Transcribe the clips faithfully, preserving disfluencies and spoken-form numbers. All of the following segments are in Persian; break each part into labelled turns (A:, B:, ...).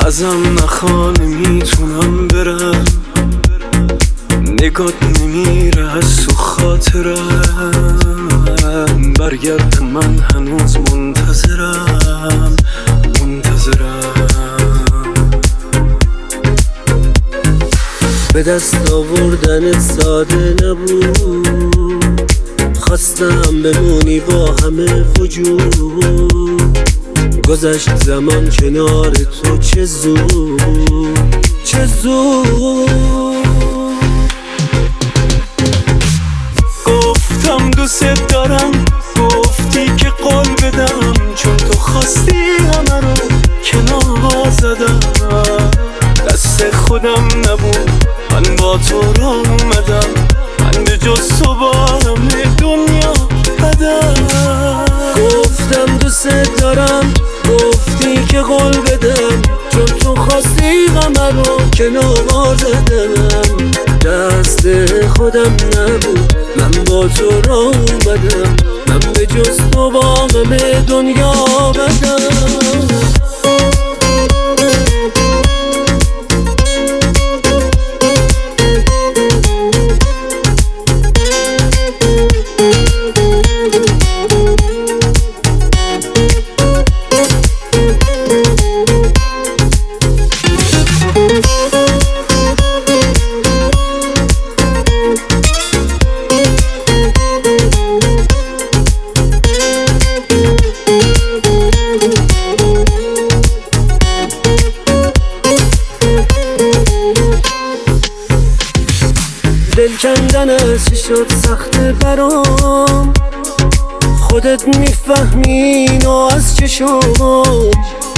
A: ازم نخوا نمیتونم برم، نگات نمیره از تو خاطرم. برگرد من هنوز منتظرم منتظرم. به دست آوردنت ساده نبود، خواستم بمونی با همه وجود. گذشت زمان کنار تو چه زود چه زود. گفتم دوست دارم، گفتی که قول بدم، چون تو خواستی همه رو کنار زدم. دست خودم نبود، من با تو را اومدم، من به جز تو با همه دنیا بدم. گفتم دوست دارم، گفتی که قول بدم، چون تو خواستی غمه رو کنار زدم. دست خودم نبود، من با تو را اومدم، من به جز تو با همه دنیا بدم. دل کندنش شد سخت برام، خودت میفهمی اینو از چشم.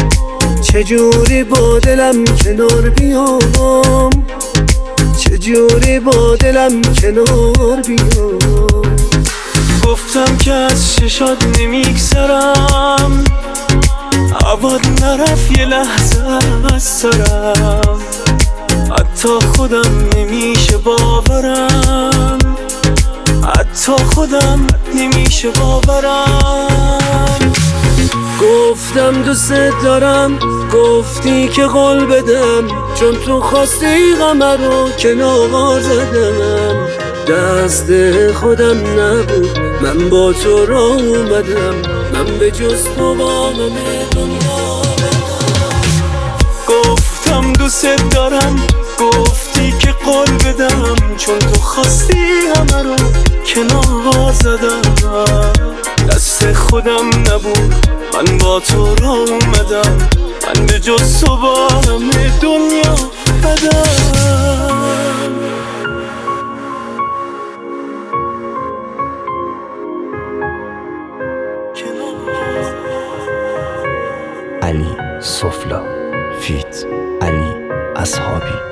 A: چجوری با دلم کنار بیام، چجوری با دلم کنار بیام. گفتم که از چشات نمیگذرم، عباد نرفت یه لحظه از سرم. حتی خودم نمیشه باورم، حتی خودم نمیشه باورم. گفتم دوست دارم، گفتی که قول بدم، چون تو خواستی غمه رو کنار زدم. دست خودم نبود، من با تو را اومدم، من به جز تو با همه دنیا بدم. گفتم دوست دارم، گفتی که قول بدم، چون تو خواستی همه رو کنار زدم. دست خودم نبود، من با تو را اومدم، من به جز تو با همه دنیا بدم.
B: علی سفلا فیت علی اصحابی.